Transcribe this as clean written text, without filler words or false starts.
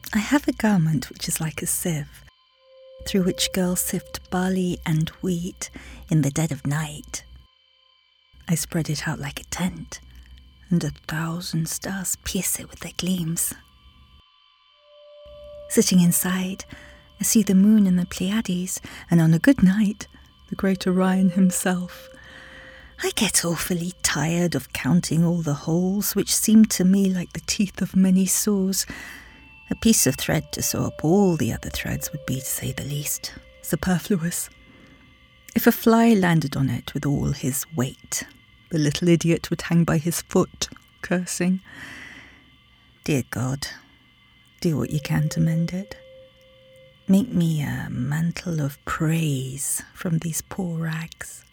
I have a garment which is like a sieve, through which girls sift barley and wheat in the dead of night. I spread it out like a tent, and 1,000 stars pierce it with their gleams. Sitting inside, I see the moon and the Pleiades, and on a good night, the great Orion himself. I get awfully tired of counting all the holes, which seem to me like the teeth of many saws. A piece of thread to sew up all the other threads would be, to say the least, superfluous. If a fly landed on it with all his weight, the little idiot would hang by his foot, cursing. Dear God, do what you can to mend it. Make me a mantle of praise from these poor rags.